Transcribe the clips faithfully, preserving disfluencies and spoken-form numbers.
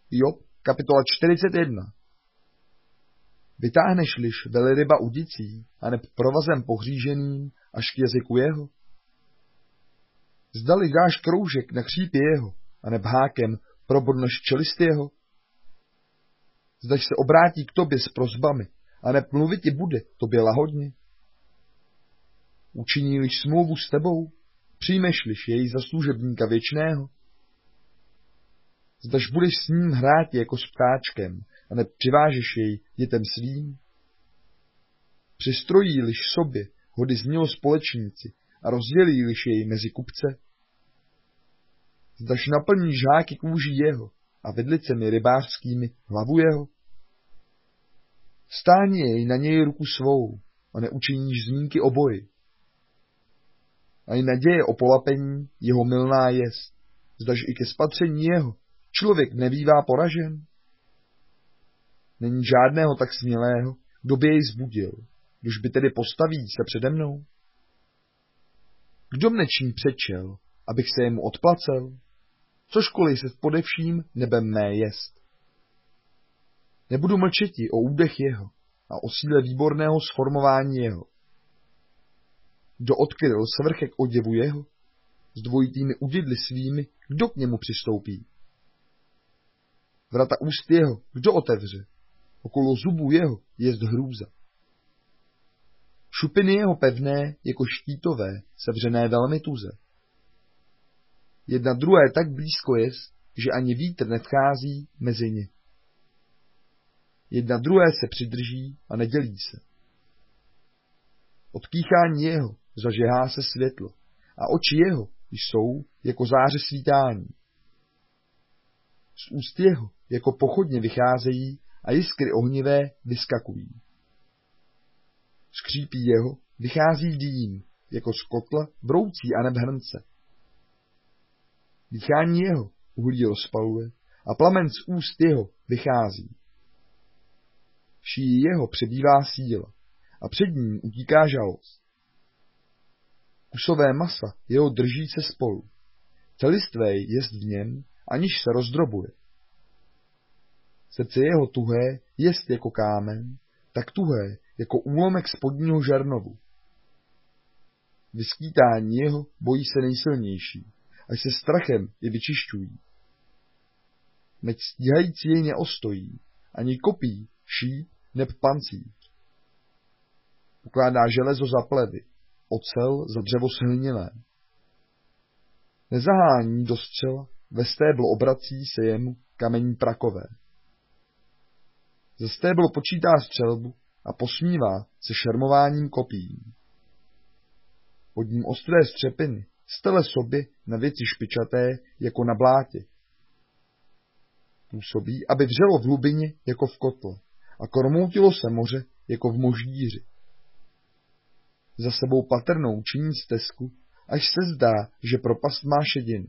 Job, kapitola čtyřicet jedna. Vytáhneš-liž velryba udicí, aneb provazem pohříženým až k jazyku jeho? Zdali dáš kroužek na chřípě jeho, aneb hákem probodneš čelisty jeho? Zdaž se obrátí k tobě s prosbami, aneb mluvit ti bude tobě lahodně? Učiní-liž smlouvu s tebou, přijmeš-liž jej za služebníka věčného? Zdaž budeš s ním hrát jako s ptáčkem, a nepřivážeš jej dětem svým? Přistrojí-liž sobě hody z něho společníci a rozdělí-liž jej mezi kupce? Zdaž naplníš háky kůží jeho a vidlicemi rybářskými hlavu jeho? Stáni jej na něj ruku svou a neučiníš zmínky o boji. A i naděje o polapení jeho mylná jest, zdaž i ke spatření jeho člověk nebývá poražen? Není žádného tak smělého, kdo by jej zbudil, když by tedy postaví se přede mnou? Kdo mne čím přečel, abych se jemu odplacel? Cožkoliv se podevším nebem mé jest. Nebudu mlčeti o údech jeho a o síle výborného sformování jeho. Kdo odkryl svrchek oděvu jeho, s dvojitými udidly svými, kdo k němu přistoupí? Vrata úst jeho, kdo otevře? Okolo zubů jeho jest hrůza. Šupiny jeho pevné, jako štítové, sevřené velmi tuze. Jedna druhé tak blízko jest, že ani vítr nevchází mezi ně. Jedna druhé se přidrží a nedělí se. Od kýchání jeho zažehá se světlo a oči jeho jsou jako záře svítání. Z úst jeho jako pochodně vycházejí a jiskry ohnivé vyskakují. Z křípí jeho vychází dým, jako z kotla broucí a neb hrnce. Dýchání jeho uhlí rozpaluje a plamen z úst jeho vychází. Šíji jeho přebývá síla a před ním utíká žalost. Kusové masa jeho drží se spolu. Celistvé jest v něm, aniž se rozdrobuje. Srdce jeho tuhé jest jako kámen, tak tuhé jako úlomek spodního žernovu. Vyskýtání jeho bojí se nejsilnější, až se strachem je vyčišťují. Meď stíhající jej neostojí, ani kopí, šíp neb pancíř. Ukládá železo za plevy, ocel za dřevo shlněné. Nezahání do střela, ve stéblo obrací se jemu kamení prakové. Ze stéblo počítá střelbu a posmívá se šermováním kopí. Pod ním ostré střepiny stele sobě na věci špičaté jako na blátě. Působí, aby vřelo v hlubině jako v kotle a kormoutilo se moře jako v moždíři. Za sebou patrnou činí stezku, až se zdá, že propast má šedinu.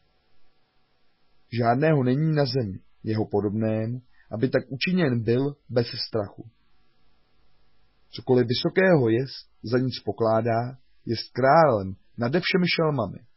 Žádného není na zemi, jeho podobnému, aby tak učiněn byl bez strachu. Cokoliv vysokého jest, za nic pokládá, jest králem nade všemi šelmami.